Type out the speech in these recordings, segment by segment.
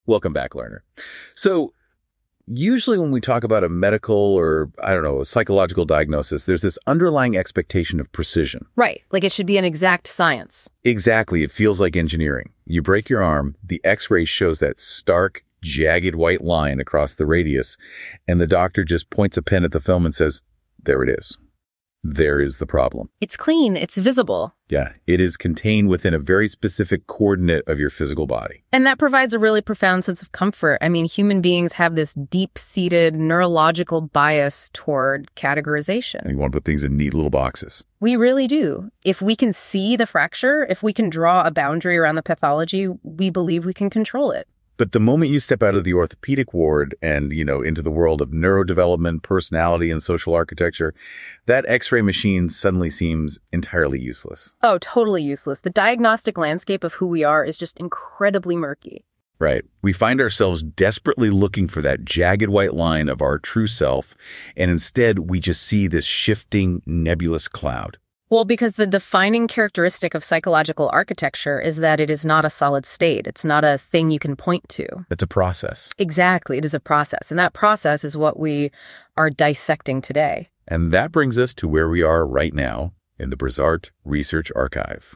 Welcome back, learner. So usually when we talk about a medical or, a psychological diagnosis, there's this underlying expectation of precision. Right, like it should be an exact science. Exactly. It feels like engineering. You break your arm, the X-ray shows that stark, jagged white line across the radius, and the doctor just points a pen at the film and says, there it is. There is the problem. It's clean, it's visible. Yeah, it is contained within a very specific coordinate of your physical body. And that provides a really profound sense of comfort. I mean, human beings have this deep-seated neurological bias toward categorization. And you want to put things in neat little boxes. We really do. If we can see the fracture, if we can draw a boundary around the pathology, we believe we can control it. But the moment you step out of the orthopedic ward and, into the world of neurodevelopment, personality, and social architecture, that X-ray machine suddenly seems entirely useless. Oh, totally useless. The diagnostic landscape of who we are is just incredibly murky. Right. We find ourselves desperately looking for that jagged white line of our true self, and instead we just see this shifting, nebulous cloud. Well, because the defining characteristic of psychological architecture is that it is not a solid state. It's not a thing you can point to. It's a process. Exactly. It is a process. And that process is what we are dissecting today. And that brings us to where we are right now in the Brizart Research Archive.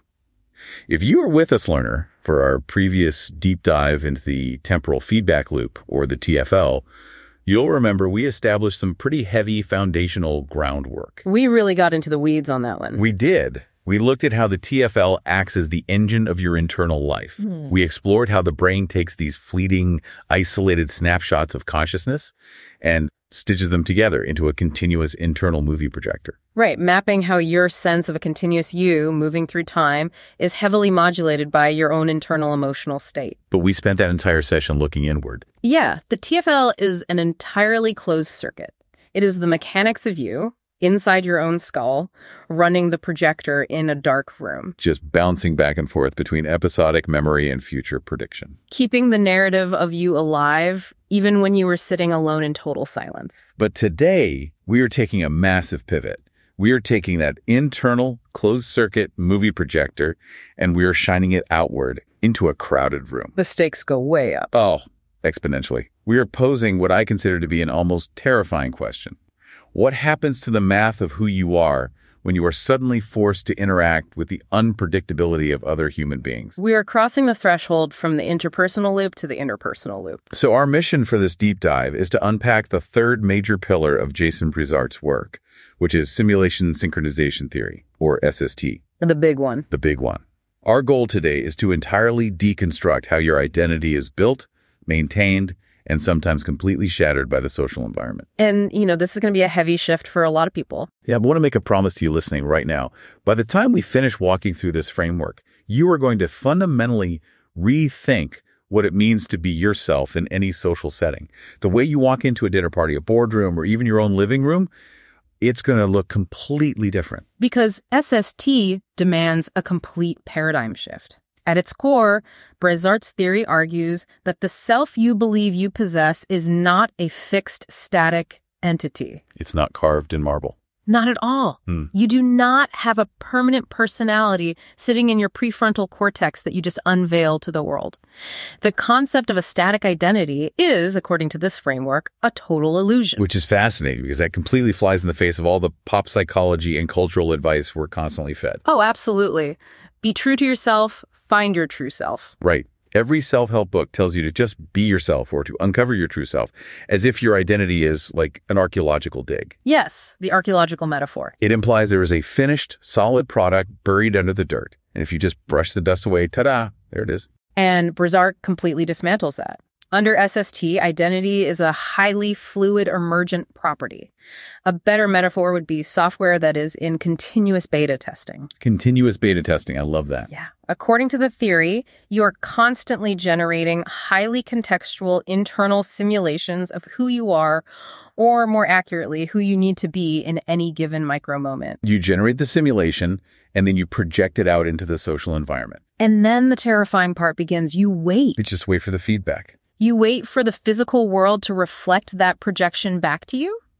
If you were with us, learner, for our previous deep dive into the temporal feedback loop, or the TFL, you'll remember we established some pretty heavy foundational groundwork. We really got into the weeds on that one. We did. We looked at how the TFL acts as the engine of your internal life. We explored how the brain takes these fleeting, isolated snapshots of consciousness and stitches them together into a continuous internal movie projector. Right, mapping how your sense of a continuous you moving through time is heavily modulated by your own internal emotional state. But we spent that entire session looking inward. Yeah, the TFL is an entirely closed circuit. It is the mechanics of you, inside your own skull, running the projector in a dark room. Just bouncing back and forth between episodic memory and future prediction. Keeping the narrative of you alive, even when you were sitting alone in total silence. But today, we are taking a massive pivot. We are taking that internal, closed-circuit movie projector, and we are shining it outward into a crowded room. The stakes go way up. Oh, exponentially. We are posing what I consider to be an almost terrifying question. What happens to the math of who you are when you are suddenly forced to interact with the unpredictability of other human beings? We are crossing the threshold from the interpersonal loop to the interpersonal loop. So our mission for this deep dive is to unpack the third major pillar of Jason Brizart's work, which is simulation synchronization theory, or SST. The big one. The big one. Our goal today is to entirely deconstruct how your identity is built, maintained, and sometimes completely shattered by the social environment. And, this is going to be a heavy shift for a lot of people. Yeah, I want to make a promise to you listening right now. By the time we finish walking through this framework, you are going to fundamentally rethink what it means to be yourself in any social setting. The way you walk into a dinner party, a boardroom, or even your own living room, it's going to look completely different. Because SST demands a complete paradigm shift. At its core, Brizart's theory argues that the self you believe you possess is not a fixed, static entity. It's not carved in marble. Not at all. You do not have a permanent personality sitting in your prefrontal cortex that you just unveil to the world. The concept of a static identity is, according to this framework, a total illusion. Which is fascinating because that completely flies in the face of all the pop psychology and cultural advice we're constantly fed. Oh, absolutely. Be true to yourself, find your true self. Right. Every self-help book tells you to just be yourself or to uncover your true self, as if your identity is like an archaeological dig. Yes, the archaeological metaphor. It implies there is a finished, solid product buried under the dirt. And if you just brush the dust away, ta-da, there it is. And Brizart completely dismantles that. Under SST, identity is a highly fluid, emergent property. A better metaphor would be software that is in continuous beta testing. Continuous beta testing. I love that. Yeah. According to the theory, you are constantly generating highly contextual internal simulations of who you are, or more accurately, who you need to be in any given micro moment. You generate the simulation, and then you project it out into the social environment. And then the terrifying part begins. You wait. You just wait for the feedback. You wait for the physical world to reflect that projection back to you.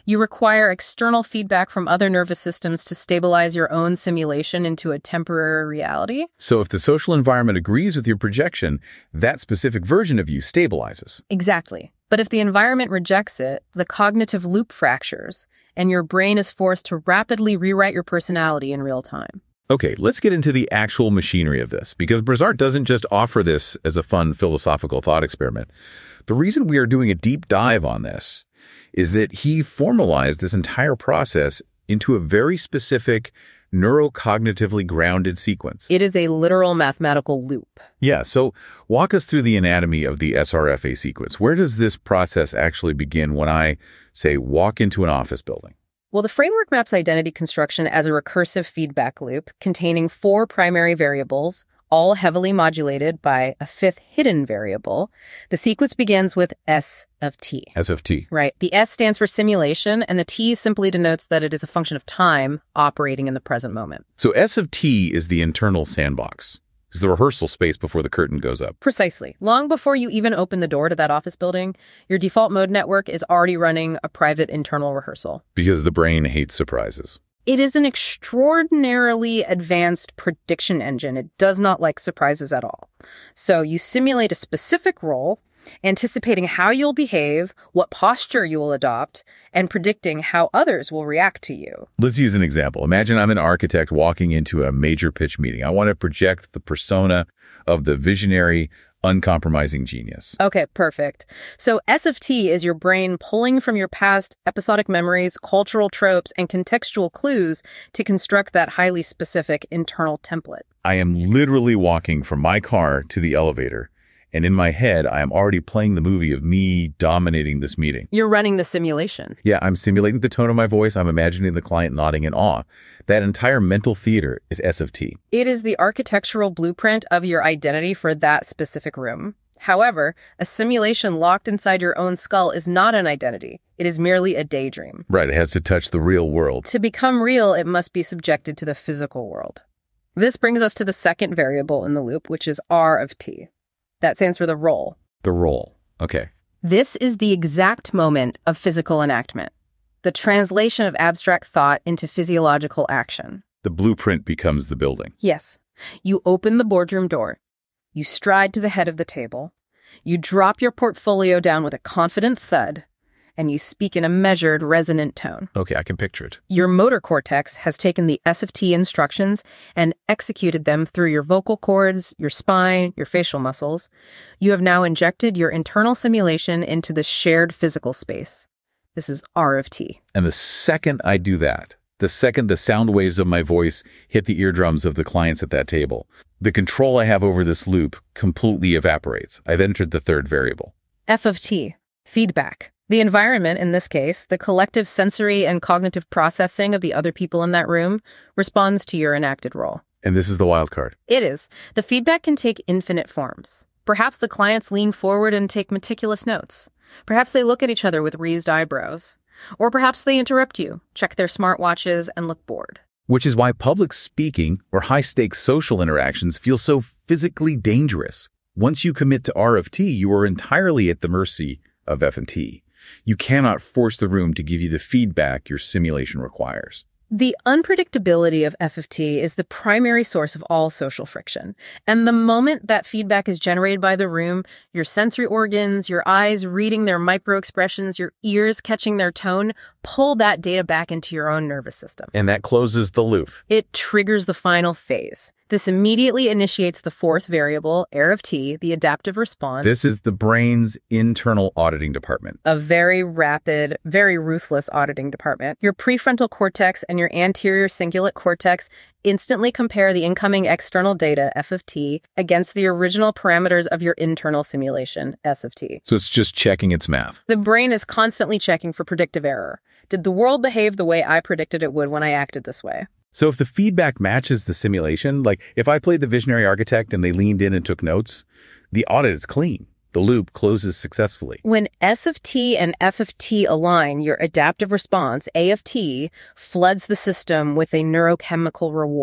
You require external feedback from other nervous systems to stabilize your own simulation into a temporary reality. So if the social environment agrees with your projection, that specific version of you stabilizes. Exactly. But if the environment rejects it, the cognitive loop fractures, and your brain is forced to rapidly rewrite your personality in real time. Okay, let's get into the actual machinery of this, because Brizard doesn't just offer this as a fun philosophical thought experiment. The reason we are doing a deep dive on this is that he formalized this entire process into a very specific, neurocognitively grounded sequence. It is a literal mathematical loop. Yeah, so walk us through the anatomy of the SRFA sequence. Where does this process actually begin when I, say, walk into an office building? Well, the framework maps identity construction as a recursive feedback loop containing 4 primary variables, all heavily modulated by a 5th hidden variable. The sequence begins with S of t. S of t. Right. The S stands for simulation, and the T simply denotes that it is a function of time operating in the present moment. So S of t is the internal sandbox. It's the rehearsal space before the curtain goes up. Precisely. Long before you even open the door to that office building, your default mode network is already running a private internal rehearsal. Because the brain hates surprises. It is an extraordinarily advanced prediction engine. It does not like surprises at all. So you simulate a specific role, anticipating how you'll behave, what posture you will adopt, and predicting how others will react to you. Let's use an example. Imagine I'm an architect walking into a major pitch meeting. I want to project the persona of the visionary, uncompromising genius. Okay, perfect. So S of T is your brain pulling from your past episodic memories, cultural tropes, and contextual clues to construct that highly specific internal template. I am literally walking from my car to the elevator, and in my head, I am already playing the movie of me dominating this meeting. You're running the simulation. Yeah, I'm simulating the tone of my voice. I'm imagining the client nodding in awe. That entire mental theater is S of T. It is the architectural blueprint of your identity for that specific room. However, a simulation locked inside your own skull is not an identity. It is merely a daydream. Right, it has to touch the real world. To become real, it must be subjected to the physical world. This brings us to the second variable in the loop, which is R of T. That stands for the role. The role. Okay. This is the exact moment of physical enactment, the translation of abstract thought into physiological action. The blueprint becomes the building. Yes. You open the boardroom door. You stride to the head of the table. You drop your portfolio down with a confident thud, and you speak in a measured, resonant tone. Okay, I can picture it. Your motor cortex has taken the S of T instructions and executed them through your vocal cords, your spine, your facial muscles. You have now injected your internal simulation into the shared physical space. This is R of T. And the second I do that, the second the sound waves of my voice hit the eardrums of the clients at that table, the control I have over this loop completely evaporates. I've entered the third variable. F of T, feedback. The environment, in this case, the collective sensory and cognitive processing of the other people in that room, responds to your enacted role. And this is the wild card. It is. The feedback can take infinite forms. Perhaps the clients lean forward and take meticulous notes. Perhaps they look at each other with raised eyebrows. Or perhaps they interrupt you, check their smartwatches, and look bored. Which is why public speaking or high-stakes social interactions feel so physically dangerous. Once you commit to R of T, you are entirely at the mercy of F and T. You cannot force the room to give you the feedback your simulation requires. The unpredictability of F of T is the primary source of all social friction. And the moment that feedback is generated by the room, your sensory organs, your eyes reading their microexpressions, your ears catching their tone, pull that data back into your own nervous system. And that closes the loop. It triggers the final phase. This immediately initiates the fourth variable, R of T, the adaptive response. This is the brain's internal auditing department. A very rapid, very ruthless auditing department. Your prefrontal cortex and your anterior cingulate cortex instantly compare the incoming external data, F of T, against the original parameters of your internal simulation, S of T. So it's just checking its math. The brain is constantly checking for predictive error. Did the world behave the way I predicted it would when I acted this way? So if the feedback matches the simulation, like if I played the visionary architect and they leaned in and took notes, the audit is clean. The loop closes successfully. When S of T and F of T align, your adaptive response, A of T, floods the system with a neurochemical reward.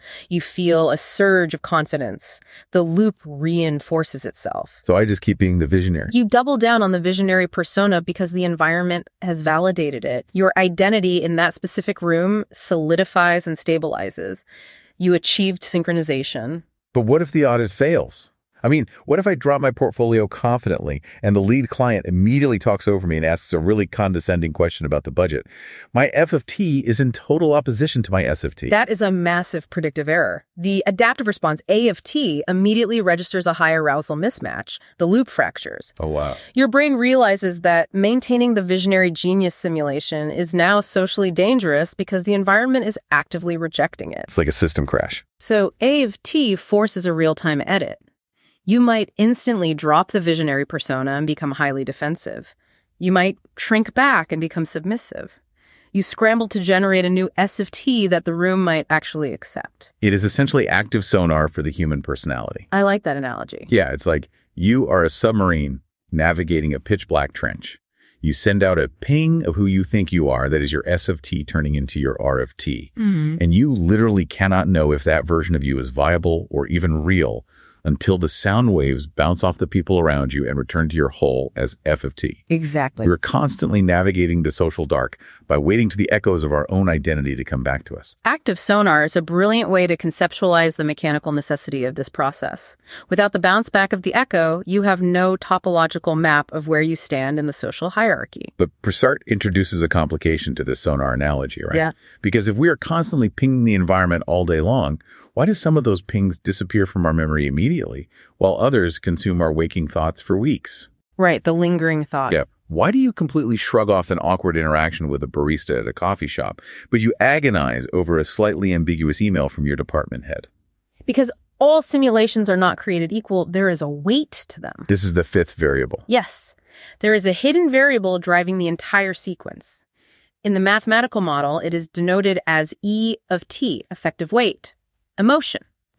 You feel a surge of confidence. The loop reinforces itself. So I just keep being the visionary. You double down on the visionary persona because the environment has validated it. Your identity in that specific room solidifies and stabilizes. You achieved synchronization. But what if the audit fails? I mean, what if I drop my portfolio confidently and the lead client immediately talks over me and asks a really condescending question about the budget? My F of T is in total opposition to my S of T. That is a massive predictive error. The adaptive response, A of T, immediately registers a high arousal mismatch. The loop fractures. Oh, wow. Your brain realizes that maintaining the visionary genius simulation is now socially dangerous because the environment is actively rejecting it. It's like a system crash. So A of T forces a real-time edit. You might instantly drop the visionary persona and become highly defensive. You might shrink back and become submissive. You scramble to generate a new S of T that the room might actually accept. It is essentially active sonar for the human personality. I like that analogy. Yeah, it's like you are a submarine navigating a pitch black trench. You send out a ping of who you think you are, that is your S of T turning into your R of T. And you literally cannot know if that version of you is viable or even real until the sound waves bounce off the people around you and return to your whole as F of T. Exactly. We're constantly navigating the social dark by waiting to the echoes of our own identity to come back to us. Active sonar is a brilliant way to conceptualize the mechanical necessity of this process. Without the bounce back of the echo, you have no topological map of where you stand in the social hierarchy. But Broussard introduces a complication to this sonar analogy, right? Yeah. Because if we are constantly pinging the environment all day long, why do some of those pings disappear from our memory immediately, while others consume our waking thoughts for weeks? Right, the lingering thought. Yeah. Why do you completely shrug off an awkward interaction with a barista at a coffee shop, but you agonize over a slightly ambiguous email from your department head? Because all simulations are not created equal. There is a weight to them. This is the fifth variable. Yes, there is a hidden variable driving the entire sequence. In the mathematical model, it is denoted as E of T, effective weight. Emotion.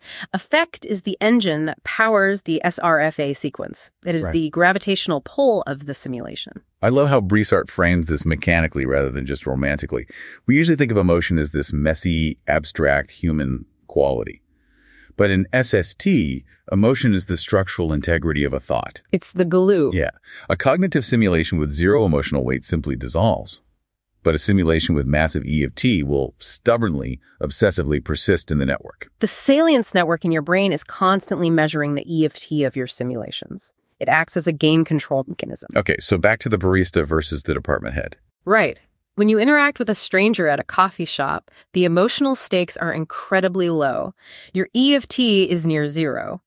Affect is the engine that powers the SRFA sequence. It is the gravitational pull of the simulation. I love how Broussard frames this mechanically rather than just romantically. We usually think of emotion as this messy, abstract human quality. But in SST, emotion is the structural integrity of a thought. It's the glue. Yeah. A cognitive simulation with zero emotional weight simply dissolves. But a simulation with massive E of T will stubbornly, obsessively persist in the network. The salience network in your brain is constantly measuring the E of T of your simulations. It acts as a game control mechanism. Okay, so back to the barista versus the department head. Right. When you interact with a stranger at a coffee shop, the emotional stakes are incredibly low. Your E of T is near zero.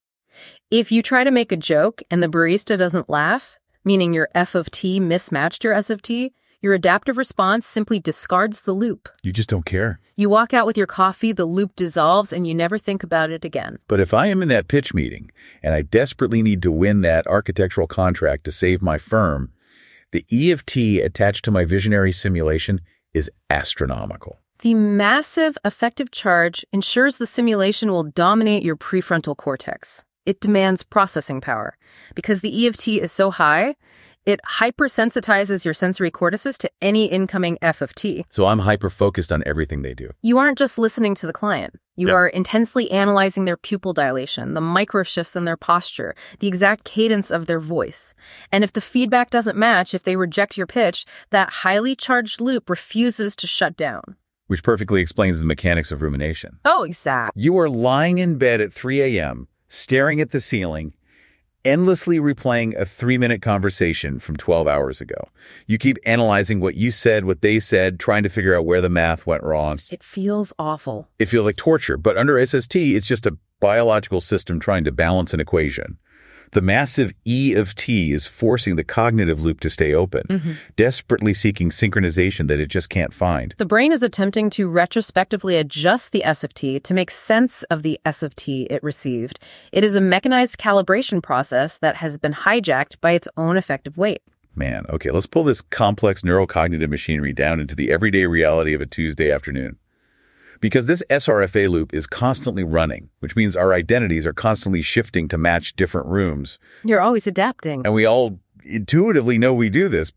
If you try to make a joke and the barista doesn't laugh, meaning your F of T mismatched your S of T, your adaptive response simply discards the loop. You just don't care. You walk out with your coffee, the loop dissolves, and you never think about it again. But if I am in that pitch meeting and I desperately need to win that architectural contract to save my firm, the E of T attached to my visionary simulation is astronomical. The massive effective charge ensures the simulation will dominate your prefrontal cortex. It demands processing power. Because the E of T is so high, it hypersensitizes your sensory cortices to any incoming F of T. So I'm hyper-focused on everything they do. You aren't just listening to the client. You are intensely analyzing their pupil dilation, the micro shifts in their posture, the exact cadence of their voice. And if the feedback doesn't match, if they reject your pitch, that highly charged loop refuses to shut down. Which perfectly explains the mechanics of rumination. Oh, exactly. You are lying in bed at 3 a.m., staring at the ceiling, endlessly replaying a 3-minute conversation from 12 hours ago. You keep analyzing what you said, what they said, trying to figure out where the math went wrong. It feels awful. It feels like torture, but under SST, it's just a biological system trying to balance an equation. The massive E of T is forcing the cognitive loop to stay open, desperately seeking synchronization that it just can't find. The brain is attempting to retrospectively adjust the S of T to make sense of the S of T it received. It is a mechanized calibration process that has been hijacked by its own effective weight. Man, okay, let's pull this complex neurocognitive machinery down into the everyday reality of a Tuesday afternoon. Because this SRFA loop is constantly running, which means our identities are constantly shifting to match different rooms. You're always adapting. And we all intuitively know we do this, but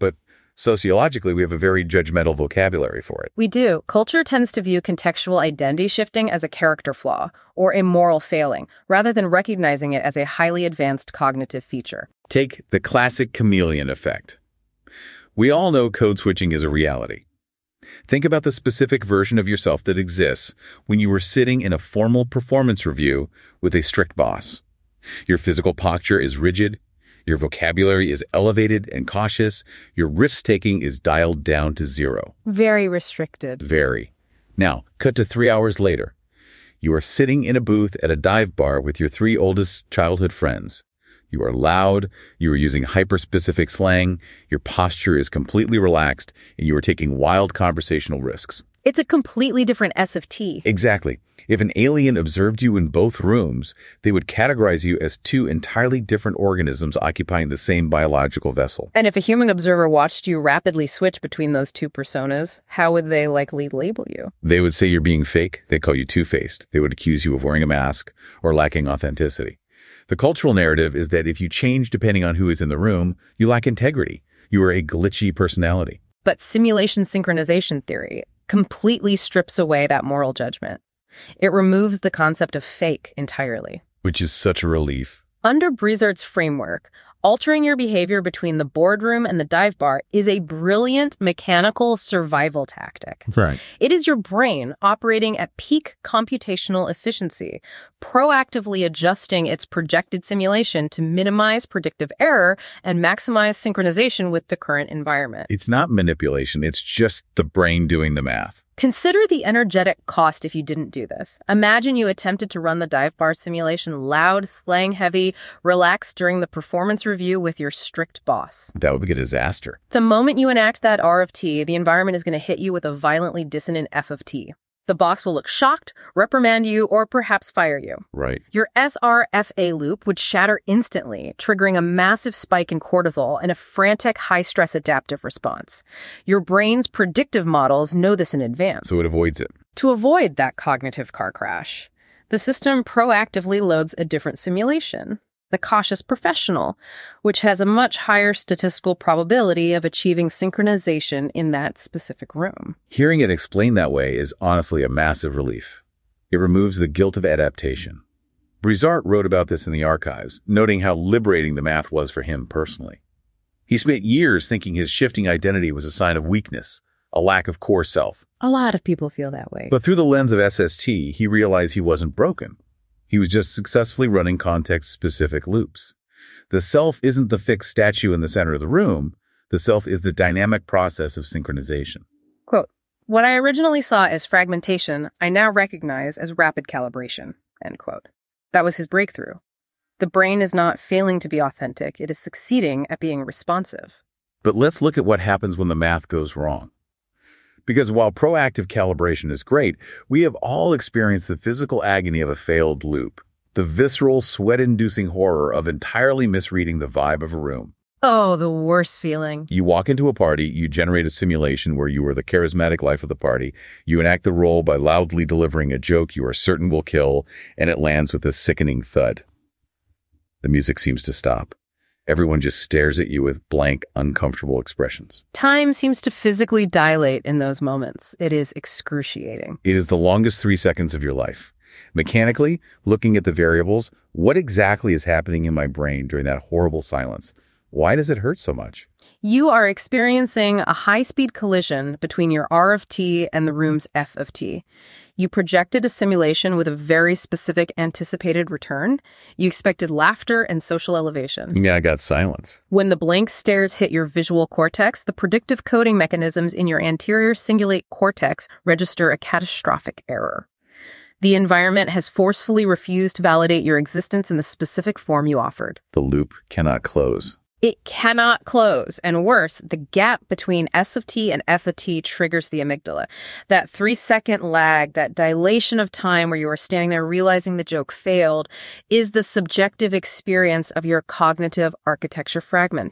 Sociologically, we have a very judgmental vocabulary for it. We do. Culture tends to view contextual identity shifting as a character flaw or a moral failing, rather than recognizing it as a highly advanced cognitive feature. Take the classic chameleon effect. We all know code switching is a reality. Think about the specific version of yourself that exists when you were sitting in a formal performance review with a strict boss. Your physical posture is rigid, your vocabulary is elevated and cautious, your risk-taking is dialed down to zero. Very restricted. Very. Now, cut to 3 hours later. You are sitting in a booth at a dive bar with your 3 oldest childhood friends. You are loud, you are using hyper-specific slang, your posture is completely relaxed, and you are taking wild conversational risks. It's a completely different S of T. Exactly. If an alien observed you in both rooms, they would categorize you as 2 entirely different organisms occupying the same biological vessel. And if a human observer watched you rapidly switch between those 2 personas, how would they likely label you? They would say you're being fake. They'd call you two-faced. They would accuse you of wearing a mask or lacking authenticity. The cultural narrative is that if you change depending on who is in the room, you lack integrity. You are a glitchy personality. But simulation synchronization theory completely strips away that moral judgment. It removes the concept of fake entirely. Which is such a relief. Under Brizard's framework, altering your behavior between the boardroom and the dive bar is a brilliant mechanical survival tactic. Right. It is your brain operating at peak computational efficiency, proactively adjusting its projected simulation to minimize predictive error and maximize synchronization with the current environment. It's not manipulation. It's just the brain doing the math. Consider the energetic cost if you didn't do this. Imagine you attempted to run the dive bar simulation loud, slang-heavy, relaxed during the performance review with your strict boss. That would be a disaster. The moment you enact that R of T, the environment is going to hit you with a violently dissonant F of T. The boss will look shocked, reprimand you, or perhaps fire you. Right. Your SRFA loop would shatter instantly, triggering a massive spike in cortisol and a frantic high-stress adaptive response. Your brain's predictive models know this in advance. So it avoids it. To avoid that cognitive car crash, the system proactively loads a different simulation, the cautious professional, which has a much higher statistical probability of achieving synchronization in that specific room. Hearing it explained that way is honestly a massive relief. It removes the guilt of adaptation. Brizard wrote about this in the archives, noting how liberating the math was for him personally. He spent years thinking his shifting identity was a sign of weakness, a lack of core self. A lot of people feel that way. But through the lens of SST, he realized he wasn't broken. He was just successfully running context-specific loops. The self isn't the fixed statue in the center of the room. The self is the dynamic process of synchronization. Quote, "What I originally saw as fragmentation, I now recognize as rapid calibration." End quote. That was his breakthrough. The brain is not failing to be authentic. It is succeeding at being responsive. But let's look at what happens when the math goes wrong. Because while proactive calibration is great, we have all experienced the physical agony of a failed loop, the visceral, sweat-inducing horror of entirely misreading the vibe of a room. Oh, the worst feeling. You walk into a party, you generate a simulation where you are the charismatic life of the party, you enact the role by loudly delivering a joke you are certain will kill, and it lands with a sickening thud. The music seems to stop. Everyone just stares at you with blank, uncomfortable expressions. Time seems to physically dilate in those moments. It is excruciating. It is the longest 3 seconds of your life. Mechanically, looking at the variables, what exactly is happening in my brain during that horrible silence? Why does it hurt so much? You are experiencing a high-speed collision between your R of T and the room's F of T. You projected a simulation with a very specific anticipated return. You expected laughter and social elevation. Yeah, I got silence. When the blank stares hit your visual cortex, the predictive coding mechanisms in your anterior cingulate cortex register a catastrophic error. The environment has forcefully refused to validate your existence in the specific form you offered. The loop cannot close. It cannot close, and worse, the gap between S of T and F of T triggers the amygdala. That 3-second lag, that dilation of time where you are standing there realizing the joke failed, is the subjective experience of your cognitive architecture fragmenting.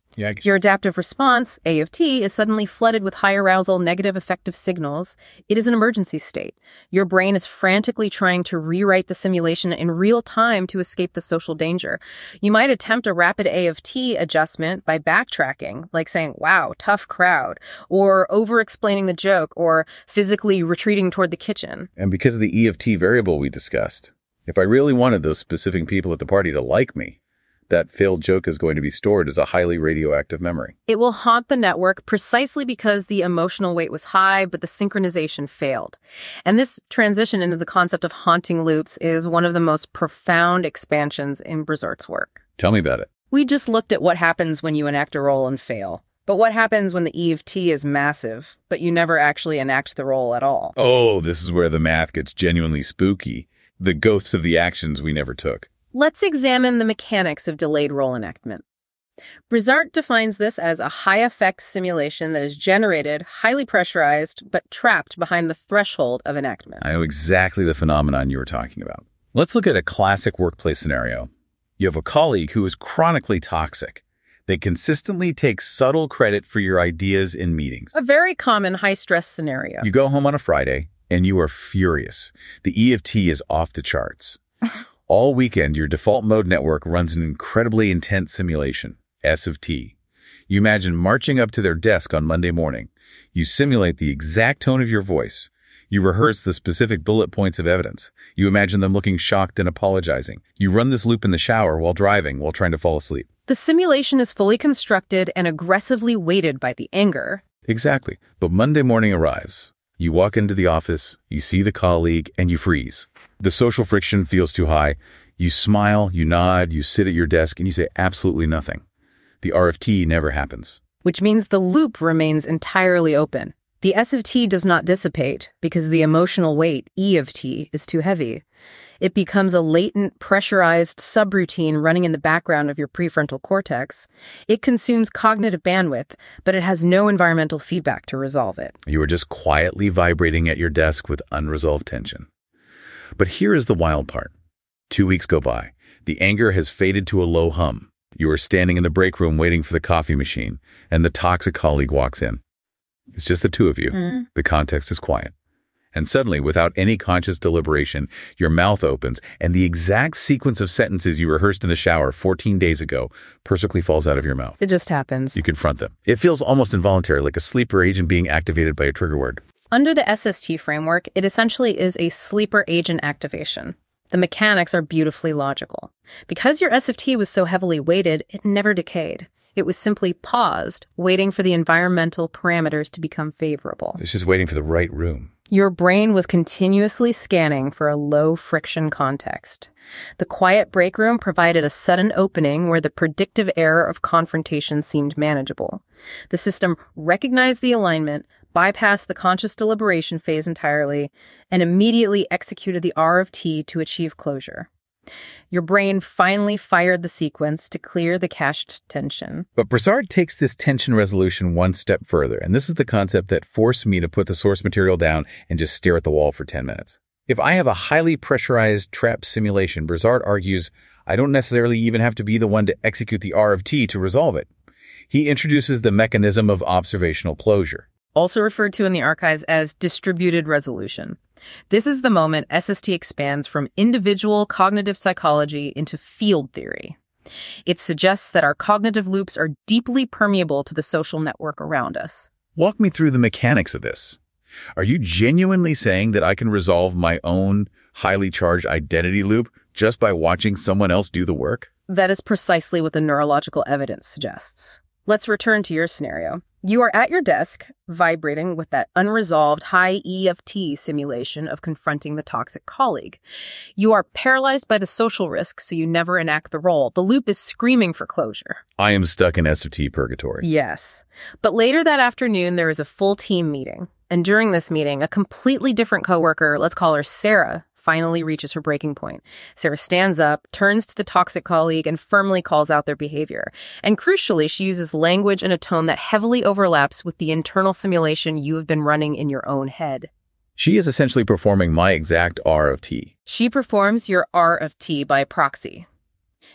Yeah, I guess. Your adaptive response, AFT, is suddenly flooded with high arousal, negative affective signals. It is an emergency state. Your brain is frantically trying to rewrite the simulation in real time to escape the social danger. You might attempt a rapid AFT adjustment by backtracking, like saying, wow, tough crowd, or over-explaining the joke, or physically retreating toward the kitchen. And because of the EFT variable we discussed, if I really wanted those specific people at the party to like me, that failed joke is going to be stored as a highly radioactive memory. It will haunt the network precisely because the emotional weight was high, but the synchronization failed. And this transition into the concept of haunting loops is one of the most profound expansions in Brizart's work. Tell me about it. We just looked at what happens when you enact a role and fail. But what happens when the EFT is massive, but you never actually enact the role at all? Oh, this is where the math gets genuinely spooky. The ghosts of the actions we never took. Let's examine the mechanics of delayed role enactment. Brizart defines this as a high-effect simulation that is generated, highly pressurized, but trapped behind the threshold of enactment. I know exactly the phenomenon you were talking about. Let's look at a classic workplace scenario. You have a colleague who is chronically toxic. They consistently take subtle credit for your ideas in meetings. A very common high-stress scenario. You go home on a Friday, and you are furious. The EFT is off the charts. All weekend, your default mode network runs an incredibly intense simulation, S of T. You imagine marching up to their desk on Monday morning. You simulate the exact tone of your voice. You rehearse the specific bullet points of evidence. You imagine them looking shocked and apologizing. You run this loop in the shower while driving, while trying to fall asleep. The simulation is fully constructed and aggressively weighted by the anger. Exactly. But Monday morning arrives. You walk into the office, you see the colleague, and you freeze. The social friction feels too high. You smile, you nod, you sit at your desk, and you say absolutely nothing. The RFT never happens. Which means the loop remains entirely open. The S of T does not dissipate because the emotional weight, E of T, is too heavy. It becomes a latent, pressurized subroutine running in the background of your prefrontal cortex. It consumes cognitive bandwidth, but it has no environmental feedback to resolve it. You are just quietly vibrating at your desk with unresolved tension. But here is the wild part. 2 weeks go by. The anger has faded to a low hum. You are standing in the break room waiting for the coffee machine, and the toxic colleague walks in. It's just the two of you. The context is quiet. And suddenly, without any conscious deliberation, your mouth opens, and the exact sequence of sentences you rehearsed in the shower 14 days ago perfectly falls out of your mouth. It just happens. You confront them. It feels almost involuntary, like a sleeper agent being activated by a trigger word. Under the SST framework, it essentially is a sleeper agent activation. The mechanics are beautifully logical. Because your SFT was so heavily weighted, it never decayed. It was simply paused, waiting for the environmental parameters to become favorable. It's just waiting for the right room. Your brain was continuously scanning for a low-friction context. The quiet break room provided a sudden opening where the predictive error of confrontation seemed manageable. The system recognized the alignment, bypassed the conscious deliberation phase entirely, and immediately executed the R of T to achieve closure. Your brain finally fired the sequence to clear the cached tension. But Brizart takes this tension resolution one step further, and this is the concept that forced me to put the source material down and just stare at the wall for 10 minutes. If I have a highly pressurized trap simulation, Brizart argues I don't necessarily even have to be the one to execute the R of T to resolve it. He introduces the mechanism of observational closure, also referred to in the archives as distributed resolution. This is the moment SST expands from individual cognitive psychology into field theory. It suggests that our cognitive loops are deeply permeable to the social network around us. Walk me through the mechanics of this. Are you genuinely saying that I can resolve my own highly charged identity loop just by watching someone else do the work? That is precisely what the neurological evidence suggests. Let's return to your scenario. You are at your desk, vibrating with that unresolved high EFT simulation of confronting the toxic colleague. You are paralyzed by the social risk, so you never enact the role. The loop is screaming for closure. I am stuck in SFT purgatory. Yes. But later that afternoon, there is a full team meeting. And during this meeting, a completely different coworker, let's call her Sarah, finally reaches her breaking point. Sarah stands up, turns to the toxic colleague, and firmly calls out their behavior. And crucially, she uses language in a tone that heavily overlaps with the internal simulation you have been running in your own head. She is essentially performing my exact R of T. She performs your R of T by proxy.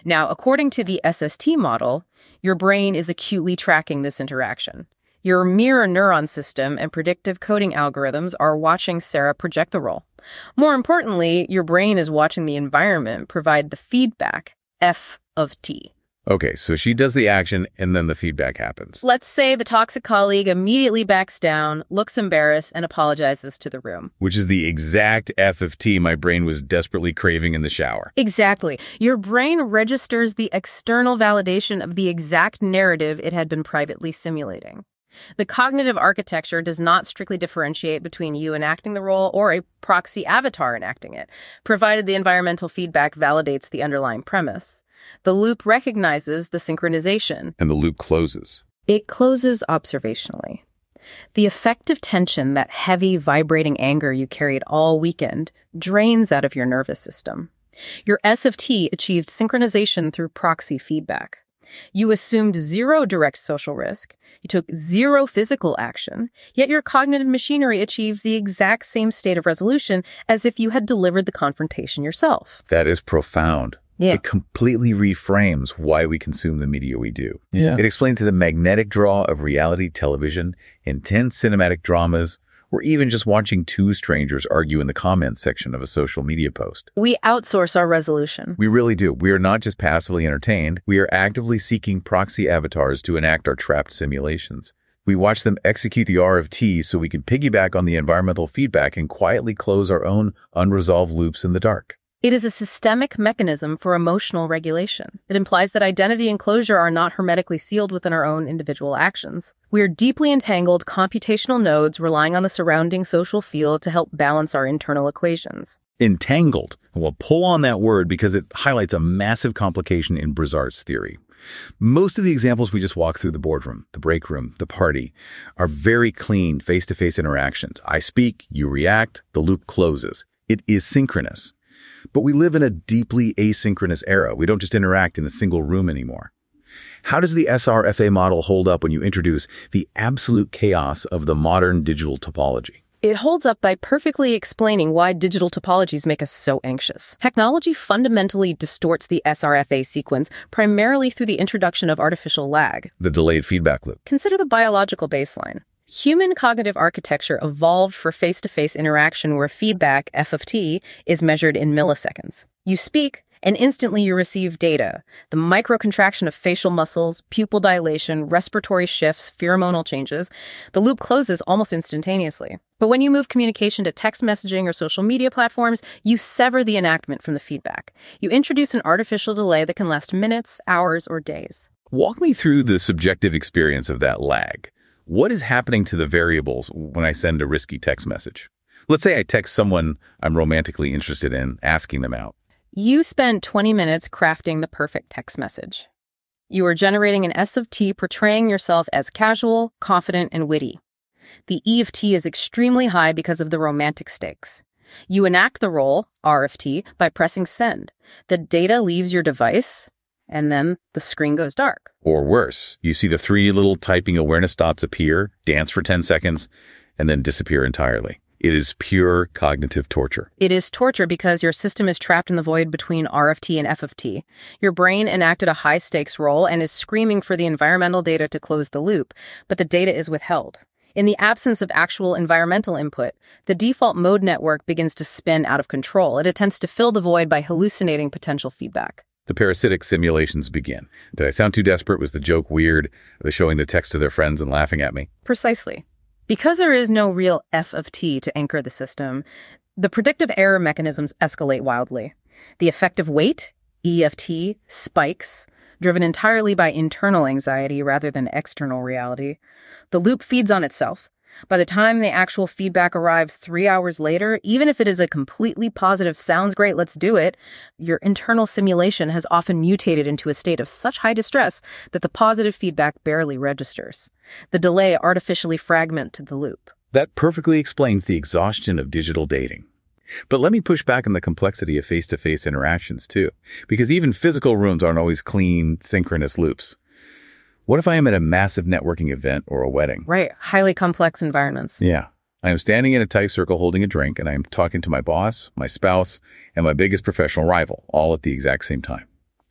Now, according to the SST model, your brain is acutely tracking this interaction. Your mirror neuron system and predictive coding algorithms are watching Sarah project the role. More importantly, your brain is watching the environment provide the feedback, F of T. Okay, so she does the action and then the feedback happens. Let's say the toxic colleague immediately backs down, looks embarrassed, and apologizes to the room. Which is the exact F of T my brain was desperately craving in the shower. Exactly. Your brain registers the external validation of the exact narrative it had been privately simulating. The cognitive architecture does not strictly differentiate between you enacting the role or a proxy avatar enacting it, provided the environmental feedback validates the underlying premise. The loop recognizes the synchronization. And the loop closes. It closes observationally. The effective tension, that heavy, vibrating anger you carried all weekend, drains out of your nervous system. Your S of T achieved synchronization through proxy feedback. You assumed zero direct social risk, you took zero physical action, yet your cognitive machinery achieved the exact same state of resolution as if you had delivered the confrontation yourself. That is profound. Yeah. It completely reframes why we consume the media we do. Yeah. It explains the magnetic draw of reality television, intense cinematic dramas, or even just watching two strangers argue in the comments section of a social media post. We outsource our resolution. We really do. We are not just passively entertained. We are actively seeking proxy avatars to enact our trapped simulations. We watch them execute the R of T so we can piggyback on the environmental feedback and quietly close our own unresolved loops in the dark. It is a systemic mechanism for emotional regulation. It implies that identity and closure are not hermetically sealed within our own individual actions. We are deeply entangled computational nodes relying on the surrounding social field to help balance our internal equations. Entangled. Well, pull on that word because it highlights a massive complication in Brizardt's theory. Most of the examples we just walked through, the boardroom, the break room, the party, are very clean face-to-face interactions. I speak, you react, the loop closes. It is synchronous. But we live in a deeply asynchronous era. We don't just interact in a single room anymore. How does the SRFA model hold up when you introduce the absolute chaos of the modern digital topology? It holds up by perfectly explaining why digital topologies make us so anxious. Technology fundamentally distorts the SRFA sequence primarily through the introduction of artificial lag. The delayed feedback loop. Consider the biological baseline. Human cognitive architecture evolved for face-to-face interaction where feedback, F of T, is measured in milliseconds. You speak, and instantly you receive data. The microcontraction of facial muscles, pupil dilation, respiratory shifts, pheromonal changes. The loop closes almost instantaneously. But when you move communication to text messaging or social media platforms, you sever the enactment from the feedback. You introduce an artificial delay that can last minutes, hours, or days. Walk me through the subjective experience of that lag. What is happening to the variables when I send a risky text message? Let's say I text someone I'm romantically interested in, asking them out. You spend 20 minutes crafting the perfect text message. You are generating an S of T portraying yourself as casual, confident, and witty. The E of T is extremely high because of the romantic stakes. You enact the role, R of T, by pressing send. The data leaves your device, and then the screen goes dark. Or worse, you see the three little typing awareness dots appear, dance for 10 seconds, and then disappear entirely. It is pure cognitive torture. It is torture because your system is trapped in the void between R of T and F of T. Your brain enacted a high-stakes role and is screaming for the environmental data to close the loop, but the data is withheld. In the absence of actual environmental input, the default mode network begins to spin out of control. It attempts to fill the void by hallucinating potential feedback. The parasitic simulations begin. Did I sound too desperate? Was the joke weird? Are they showing the text to their friends and laughing at me? Precisely. Because there is no real F of T to anchor the system, the predictive error mechanisms escalate wildly. The effective weight, E of T, spikes, driven entirely by internal anxiety rather than external reality. The loop feeds on itself. By the time the actual feedback arrives 3 hours later, even if it is a completely positive, sounds great, let's do it, your internal simulation has often mutated into a state of such high distress that the positive feedback barely registers. The delay artificially fragmented the loop. That perfectly explains the exhaustion of digital dating. But let me push back on the complexity of face-to-face interactions too, because even physical rooms aren't always clean, synchronous loops. What if I am at a massive networking event or a wedding? Right. Highly complex environments. Yeah. I am standing in a tight circle holding a drink, and I am talking to my boss, my spouse, and my biggest professional rival, all at the exact same time.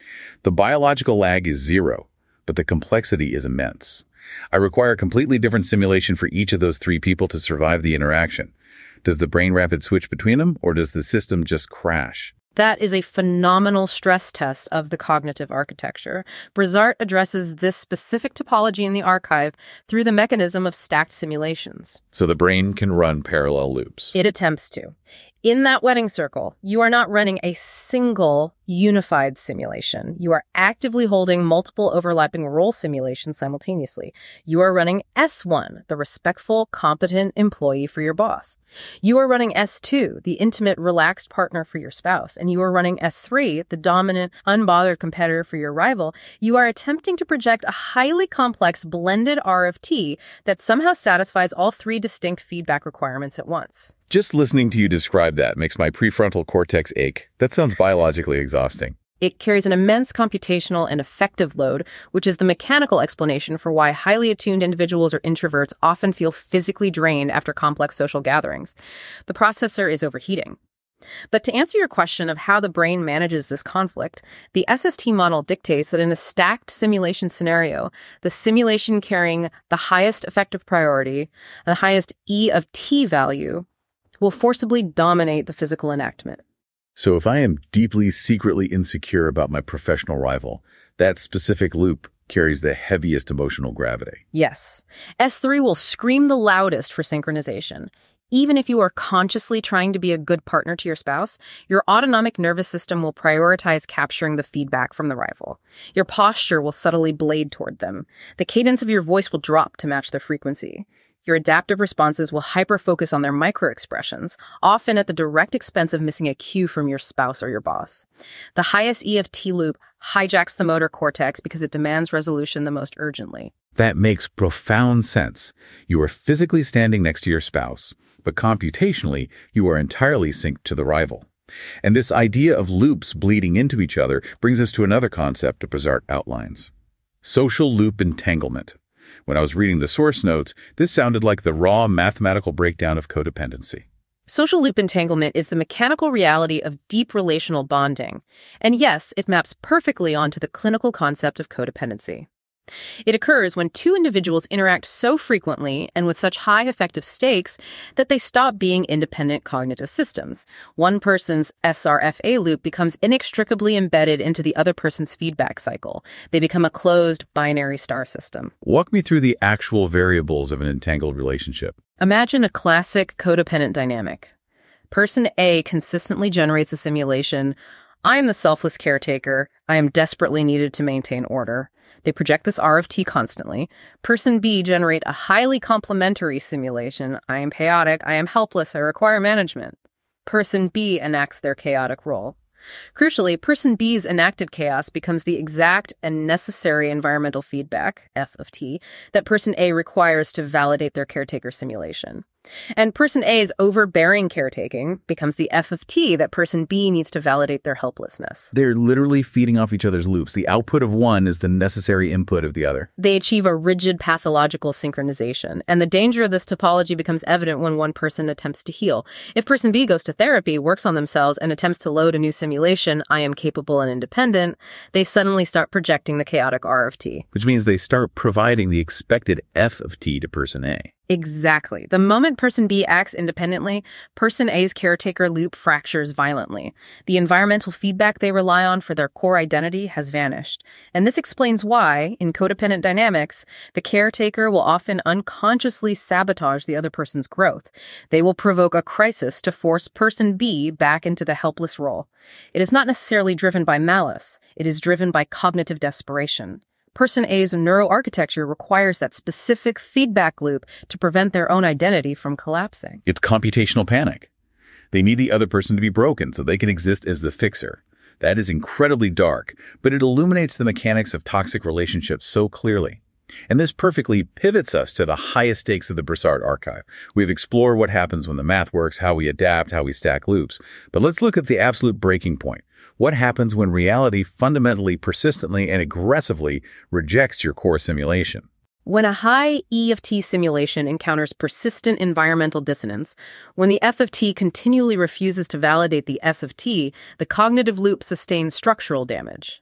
The biological lag is zero, but the complexity is immense. I require a completely different simulation for each of those three people to survive the interaction. Does the brain rapid switch between them, or does the system just crash? That is a phenomenal stress test of the cognitive architecture. Brizart addresses this specific topology in the archive through the mechanism of stacked simulations. So the brain can run parallel loops. It attempts to. In that wedding circle, you are not running a single unified simulation. You are actively holding multiple overlapping role simulations simultaneously. You are running S1, the respectful, competent employee for your boss. You are running S2, the intimate, relaxed partner for your spouse. And you are running S3, the dominant, unbothered competitor for your rival. You are attempting to project a highly complex blended RFT that somehow satisfies all three distinct feedback requirements at once. Just listening to you describe that makes my prefrontal cortex ache. That sounds biologically exhausting. It carries an immense computational and affective load, which is the mechanical explanation for why highly attuned individuals or introverts often feel physically drained after complex social gatherings. The processor is overheating. But to answer your question of how the brain manages this conflict, the SST model dictates that in a stacked simulation scenario, the simulation carrying the highest effective priority, the highest E of T value, will forcibly dominate the physical enactment. So if I am deeply, secretly insecure about my professional rival, that specific loop carries the heaviest emotional gravity. Yes. S3 will scream the loudest for synchronization. Even if you are consciously trying to be a good partner to your spouse, your autonomic nervous system will prioritize capturing the feedback from the rival. Your posture will subtly blade toward them. The cadence of your voice will drop to match their frequency. Your adaptive responses will hyper-focus on their micro-expressions, often at the direct expense of missing a cue from your spouse or your boss. The highest E of T loop hijacks the motor cortex because it demands resolution the most urgently. That makes profound sense. You are physically standing next to your spouse, but computationally, you are entirely synced to the rival. And this idea of loops bleeding into each other brings us to another concept that Brizart outlines: social loop entanglement. When I was reading the source notes, this sounded like the raw mathematical breakdown of codependency. Social loop entanglement is the mechanical reality of deep relational bonding. And yes, it maps perfectly onto the clinical concept of codependency. It occurs when two individuals interact so frequently and with such high affective stakes that they stop being independent cognitive systems. One person's SRFA loop becomes inextricably embedded into the other person's feedback cycle. They become a closed binary star system. Walk me through the actual variables of an entangled relationship. Imagine a classic codependent dynamic. Person A consistently generates a simulation. I am the selfless caretaker. I am desperately needed to maintain order. They project this RFT constantly. Person B generate a highly complementary simulation. I am chaotic. I am helpless. I require management. Person B enacts their chaotic role. Crucially, person B's enacted chaos becomes the exact and necessary environmental feedback, F of T, that person A requires to validate their caretaker simulation. And person A's overbearing caretaking becomes the F of T that person B needs to validate their helplessness. They're literally feeding off each other's loops. The output of one is the necessary input of the other. They achieve a rigid pathological synchronization, and the danger of this topology becomes evident when one person attempts to heal. If person B goes to therapy, works on themselves, and attempts to load a new simulation, I am capable and independent, they suddenly start projecting the chaotic R of T. Which means they start providing the expected F of T to person A. Exactly. The moment person B acts independently, person A's caretaker loop fractures violently. The environmental feedback they rely on for their core identity has vanished. And this explains why, in codependent dynamics, the caretaker will often unconsciously sabotage the other person's growth. They will provoke a crisis to force person B back into the helpless role. It is not necessarily driven by malice. It is driven by cognitive desperation. Person A's neuroarchitecture requires that specific feedback loop to prevent their own identity from collapsing. It's computational panic. They need the other person to be broken so they can exist as the fixer. That is incredibly dark, but it illuminates the mechanics of toxic relationships so clearly. And this perfectly pivots us to the highest stakes of the Brizart archive. We've explored what happens when the math works, how we adapt, how we stack loops. But let's look at the absolute breaking point. What happens when reality fundamentally, persistently, and aggressively rejects your core simulation? When a high E of T simulation encounters persistent environmental dissonance, when the F of T continually refuses to validate the S of T, the cognitive loop sustains structural damage.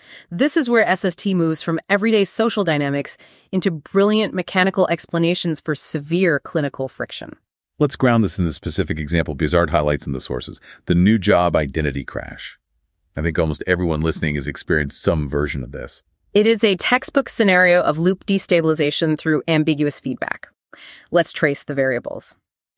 This is where SST moves from everyday social dynamics into brilliant mechanical explanations for severe clinical friction. Let's ground this in the specific example Bizard highlights in the sources, the new job identity crash. I think almost everyone listening has experienced some version of this. It is a textbook scenario of loop destabilization through ambiguous feedback. Let's trace the variables.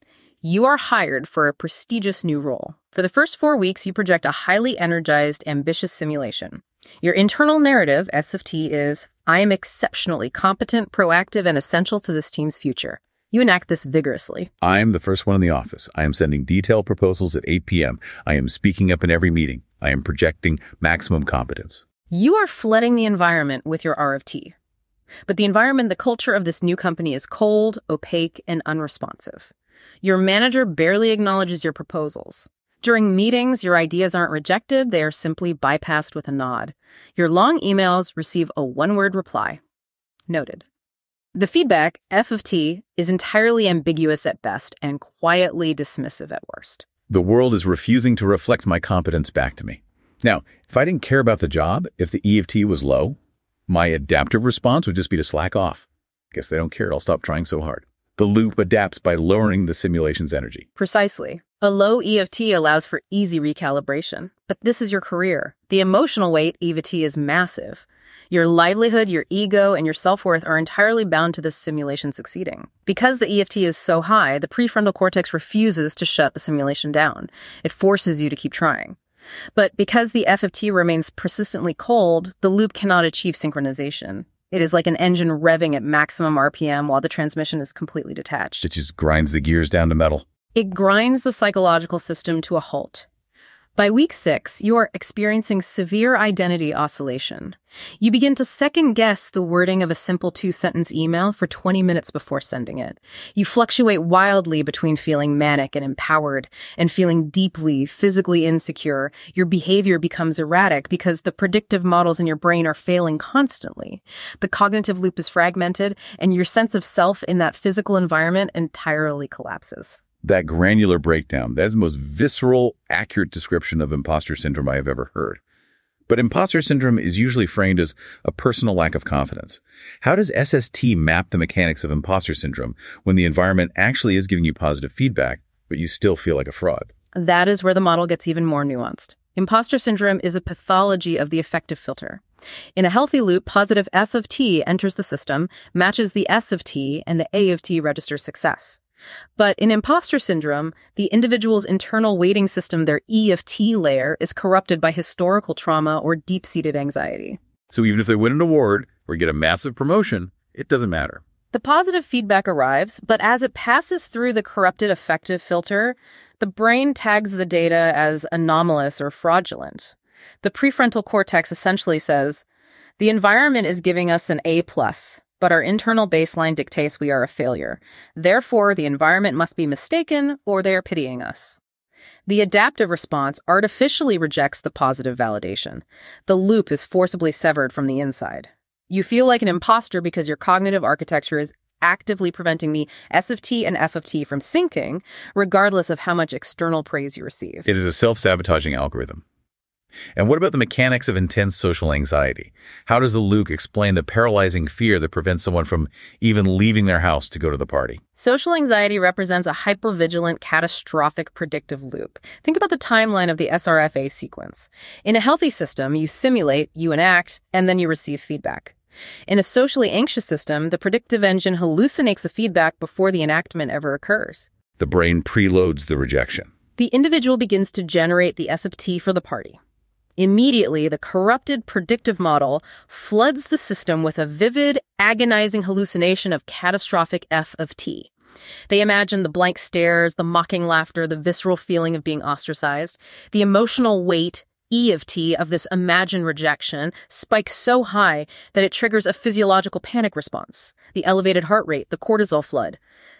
You are hired for a prestigious new role. For the first 4 weeks, you project a highly energized, ambitious simulation. Your internal narrative, S of T, is, I am exceptionally competent, proactive, and essential to this team's future. You enact this vigorously. I am the first one in the office. I am sending detailed proposals at 8 p.m. I am speaking up in every meeting. I am projecting maximum competence. You are flooding the environment with your R of T. But the environment, the culture of this new company is cold, opaque, and unresponsive. Your manager barely acknowledges your proposals. During meetings, your ideas aren't rejected, they are simply bypassed with a nod. Your long emails receive a one-word reply. Noted. The feedback, F of T, is entirely ambiguous at best and quietly dismissive at worst. The world is refusing to reflect my competence back to me. Now, if I didn't care about the job, if the E of T was low, my adaptive response would just be to slack off. Guess they don't care. I'll stop trying so hard. The loop adapts by lowering the simulation's energy. Precisely. A low E of T allows for easy recalibration. But this is your career. The emotional weight, E of T, is massive. Your livelihood, your ego, and your self-worth are entirely bound to this simulation succeeding. Because the EFT is so high, the prefrontal cortex refuses to shut the simulation down. It forces you to keep trying. But because the F of T remains persistently cold, the loop cannot achieve synchronization. It is like an engine revving at maximum RPM while the transmission is completely detached. It just grinds the gears down to metal. It grinds the psychological system to a halt. By week 6, you are experiencing severe identity oscillation. You begin to second-guess the wording of a simple 2-sentence email for 20 minutes before sending it. You fluctuate wildly between feeling manic and empowered and feeling deeply, physically insecure. Your behavior becomes erratic because the predictive models in your brain are failing constantly. The cognitive loop is fragmented, and your sense of self in that physical environment entirely collapses. That granular breakdown, that is the most visceral, accurate description of imposter syndrome I have ever heard. But imposter syndrome is usually framed as a personal lack of confidence. How does SST map the mechanics of imposter syndrome when the environment actually is giving you positive feedback, but you still feel like a fraud? That is where the model gets even more nuanced. Imposter syndrome is a pathology of the affective filter. In a healthy loop, positive F of T enters the system, matches the S of T, and the A of T registers success. But in imposter syndrome, the individual's internal weighting system, their E of T layer, is corrupted by historical trauma or deep-seated anxiety. So even if they win an award or get a massive promotion, it doesn't matter. The positive feedback arrives, but as it passes through the corrupted affective filter, the brain tags the data as anomalous or fraudulent. The prefrontal cortex essentially says, the environment is giving us an A+, but our internal baseline dictates we are a failure. Therefore, the environment must be mistaken or they are pitying us. The adaptive response artificially rejects the positive validation. The loop is forcibly severed from the inside. You feel like an imposter because your cognitive architecture is actively preventing the S of T and F of T from syncing, regardless of how much external praise you receive. It is a self-sabotaging algorithm. And what about the mechanics of intense social anxiety? How does the loop explain the paralyzing fear that prevents someone from even leaving their house to go to the party? Social anxiety represents a hypervigilant, catastrophic predictive loop. Think about the timeline of the SRFA sequence. In a healthy system, you simulate, you enact, and then you receive feedback. In a socially anxious system, the predictive engine hallucinates the feedback before the enactment ever occurs. The brain preloads the rejection. The individual begins to generate the S of T for the party. Immediately, the corrupted predictive model floods the system with a vivid, agonizing hallucination of catastrophic F of T. They imagine the blank stares, the mocking laughter, the visceral feeling of being ostracized. The emotional weight, E of T, of this imagined rejection spikes so high that it triggers a physiological panic response. The elevated heart rate, the cortisol flood.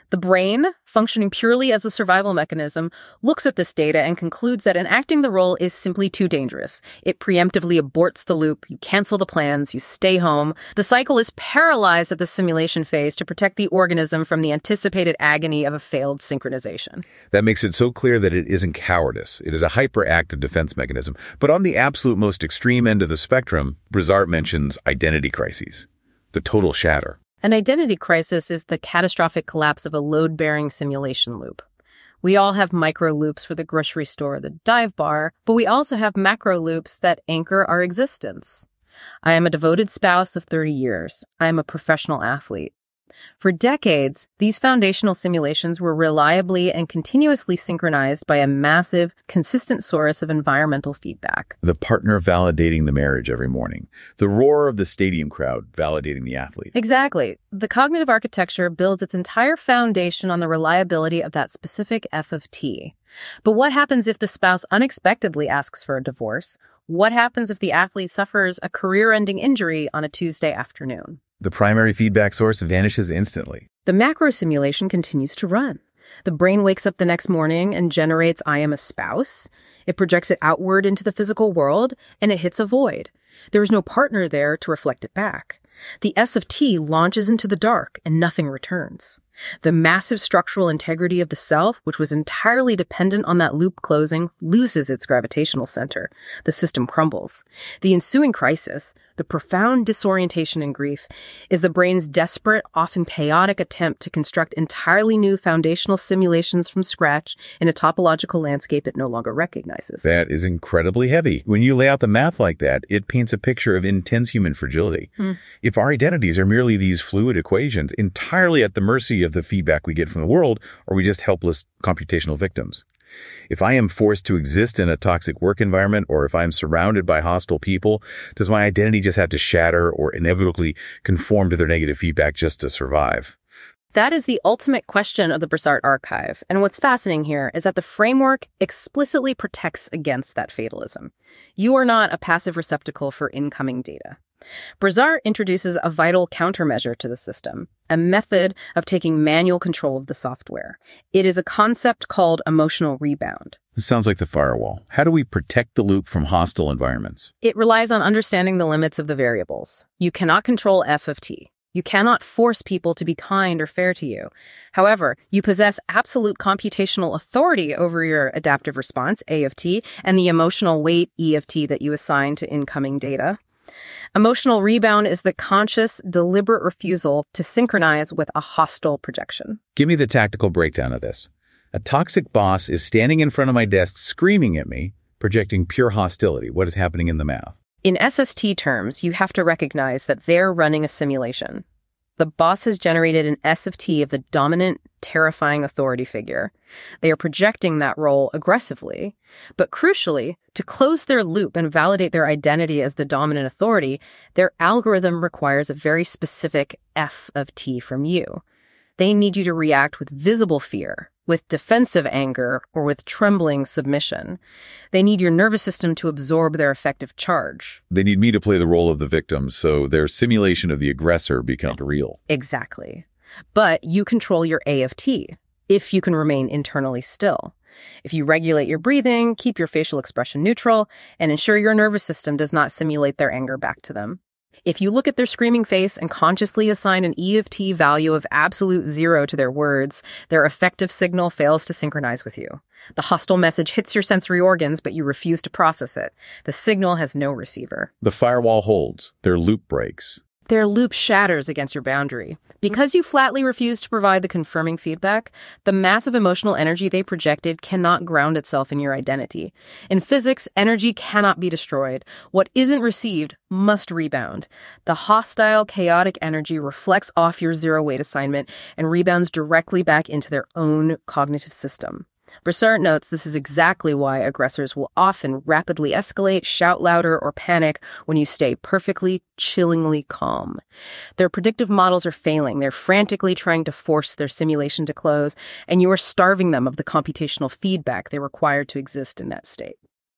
The brain, functioning purely as a survival mechanism, looks at this data and concludes that enacting the role is simply too dangerous. It preemptively aborts the loop, you cancel the plans, you stay home. The cycle is paralyzed at the simulation phase to protect the organism from the anticipated agony of a failed synchronization. That makes it so clear that it isn't cowardice. It is a hyperactive defense mechanism. But on the absolute most extreme end of the spectrum, Brizard mentions identity crises, the total shatter. An identity crisis is the catastrophic collapse of a load-bearing simulation loop. We all have micro loops for the grocery store or the dive bar, but we also have macro loops that anchor our existence. I am a devoted spouse of 30 years. I am a professional athlete. For decades, these foundational simulations were reliably and continuously synchronized by a massive, consistent source of environmental feedback. The partner validating the marriage every morning. The roar of the stadium crowd validating the athlete. Exactly. The cognitive architecture builds its entire foundation on the reliability of that specific F of T. But what happens if the spouse unexpectedly asks for a divorce? What happens if the athlete suffers a career-ending injury on a Tuesday afternoon? The primary feedback source vanishes instantly. The macro simulation continues to run. The brain wakes up the next morning and generates I am a spouse. It projects it outward into the physical world, and it hits a void. There is no partner there to reflect it back. The S of T launches into the dark, and nothing returns. The massive structural integrity of the self, which was entirely dependent on that loop closing, loses its gravitational center. The system crumbles. The ensuing crisis, the profound disorientation and grief, is the brain's desperate, often chaotic attempt to construct entirely new foundational simulations from scratch in a topological landscape it no longer recognizes. That is incredibly heavy. When you lay out the math like that, it paints a picture of intense human fragility. If our identities are merely these fluid equations, entirely at the mercy of the feedback we get from the world, or are we just helpless computational victims? If I am forced to exist in a toxic work environment, or if I'm surrounded by hostile people, does my identity just have to shatter or inevitably conform to their negative feedback just to survive? That is the ultimate question of the Brizard archive. And what's fascinating here is that the framework explicitly protects against that fatalism. You are not a passive receptacle for incoming data. Brizard introduces a vital countermeasure to the system, a method of taking manual control of the software. It is a concept called emotional rebound. This sounds like the firewall. How do we protect the loop from hostile environments? It relies on understanding the limits of the variables. You cannot control F of T. You cannot force people to be kind or fair to you. However, you possess absolute computational authority over your adaptive response, A of T, and the emotional weight, E of T, that you assign to incoming data. Emotional rebound is the conscious, deliberate refusal to synchronize with a hostile projection. Give me the tactical breakdown of this. A toxic boss is standing in front of my desk screaming at me, projecting pure hostility. What is happening in the math? In SST terms, you have to recognize that they're running a simulation. The boss has generated an S of T of the dominant, terrifying authority figure. They are projecting that role aggressively. But crucially, to close their loop and validate their identity as the dominant authority, their algorithm requires a very specific F of T from you. They need you to react with visible fear, with defensive anger, or with trembling submission. They need your nervous system to absorb their effective charge. They need me to play the role of the victim, so their simulation of the aggressor becomes real. Exactly. But you control your A of T, if you can remain internally still. If you regulate your breathing, keep your facial expression neutral, and ensure your nervous system does not simulate their anger back to them. If you look at their screaming face and consciously assign an E of T value of absolute 0 to their words, their effective signal fails to synchronize with you. The hostile message hits your sensory organs, but you refuse to process it. The signal has no receiver. The firewall holds. Their loop breaks. Their loop shatters against your boundary. Because you flatly refuse to provide the confirming feedback, the massive emotional energy they projected cannot ground itself in your identity. In physics, energy cannot be destroyed. What isn't received must rebound. The hostile, chaotic energy reflects off your zero-weight assignment and rebounds directly back into their own cognitive system. Brizard notes this is exactly why aggressors will often rapidly escalate, shout louder, or panic when you stay perfectly, chillingly calm. Their predictive models are failing. They're frantically trying to force their simulation to close, and you are starving them of the computational feedback they require to exist in that state.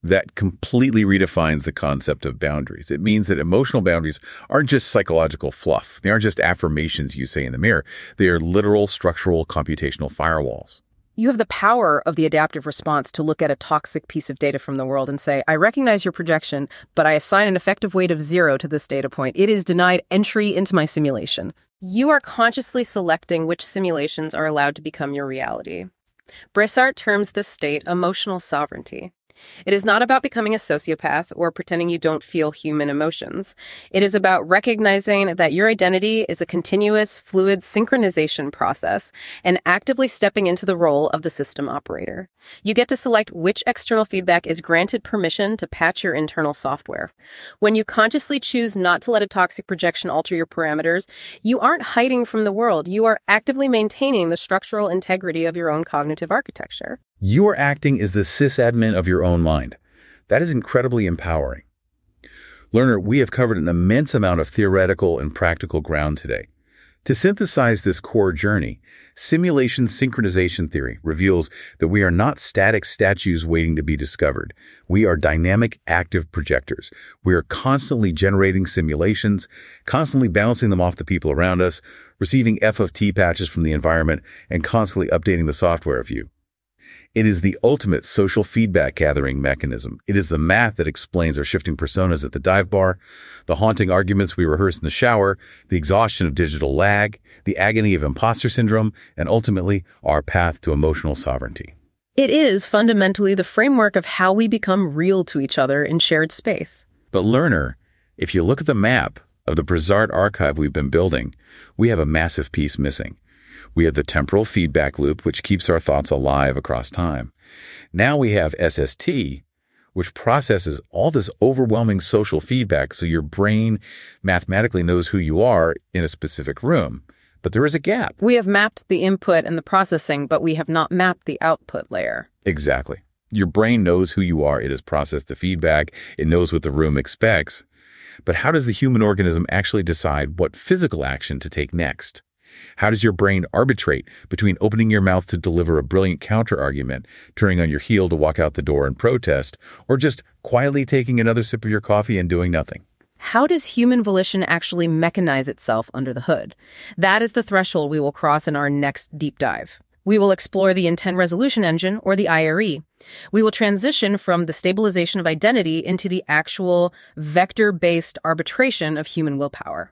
That completely redefines the concept of boundaries. It means that emotional boundaries aren't just psychological fluff. They aren't just affirmations you say in the mirror. They are literal, structural, computational firewalls. You have the power of the adaptive response to look at a toxic piece of data from the world and say, I recognize your projection, but I assign an effective weight of 0 to this data point. It is denied entry into my simulation. You are consciously selecting which simulations are allowed to become your reality. Bressart terms this state emotional sovereignty. It is not about becoming a sociopath or pretending you don't feel human emotions. It is about recognizing that your identity is a continuous, fluid synchronization process and actively stepping into the role of the system operator. You get to select which external feedback is granted permission to patch your internal software. When you consciously choose not to let a toxic projection alter your parameters, you aren't hiding from the world. You are actively maintaining the structural integrity of your own cognitive architecture. You are acting as the sysadmin of your own mind. That is incredibly empowering. Learner, we have covered an immense amount of theoretical and practical ground today. To synthesize this core journey, simulation synchronization theory reveals that we are not static statues waiting to be discovered. We are dynamic, active projectors. We are constantly generating simulations, constantly bouncing them off the people around us, receiving FFT patches from the environment, and constantly updating the software of you. It is the ultimate social feedback gathering mechanism. It is the math that explains our shifting personas at the dive bar, the haunting arguments we rehearse in the shower, the exhaustion of digital lag, the agony of imposter syndrome, and ultimately our path to emotional sovereignty. It is fundamentally the framework of how we become real to each other in shared space. But learner, if you look at the map of the Bressart archive we've been building, we have a massive piece missing. We have the temporal feedback loop, which keeps our thoughts alive across time. Now we have SST, which processes all this overwhelming social feedback so your brain mathematically knows who you are in a specific room. But there is a gap. We have mapped the input and the processing, but we have not mapped the output layer. Exactly. Your brain knows who you are. It has processed the feedback. It knows what the room expects. But how does the human organism actually decide what physical action to take next? How does your brain arbitrate between opening your mouth to deliver a brilliant counter-argument, turning on your heel to walk out the door and protest, or just quietly taking another sip of your coffee and doing nothing? How does human volition actually mechanize itself under the hood? That is the threshold we will cross in our next deep dive. We will explore the Intent Resolution Engine, or the IRE. We will transition from the stabilization of identity into the actual vector-based arbitration of human willpower.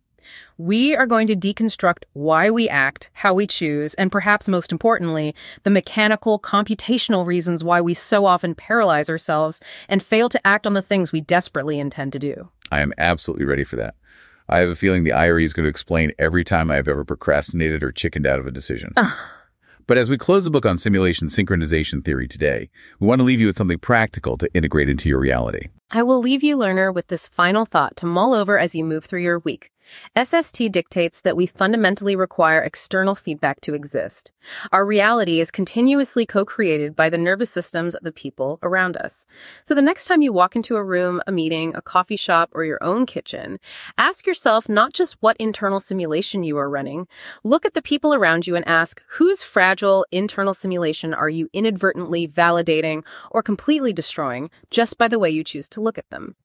We are going to deconstruct why we act, how we choose, and perhaps most importantly, the mechanical, computational reasons why we so often paralyze ourselves and fail to act on the things we desperately intend to do. I am absolutely ready for that. I have a feeling the IRE is going to explain every time I have ever procrastinated or chickened out of a decision. But as we close the book on simulation synchronization theory today, we want to leave you with something practical to integrate into your reality. I will leave you, learner, with this final thought to mull over as you move through your week. SST dictates that we fundamentally require external feedback to exist. Our reality is continuously co-created by the nervous systems of the people around us. So the next time you walk into a room, a meeting, a coffee shop, or your own kitchen, ask yourself not just what internal simulation you are running, look at the people around you and ask, whose fragile internal simulation are you inadvertently validating or completely destroying just by the way you choose to look at them?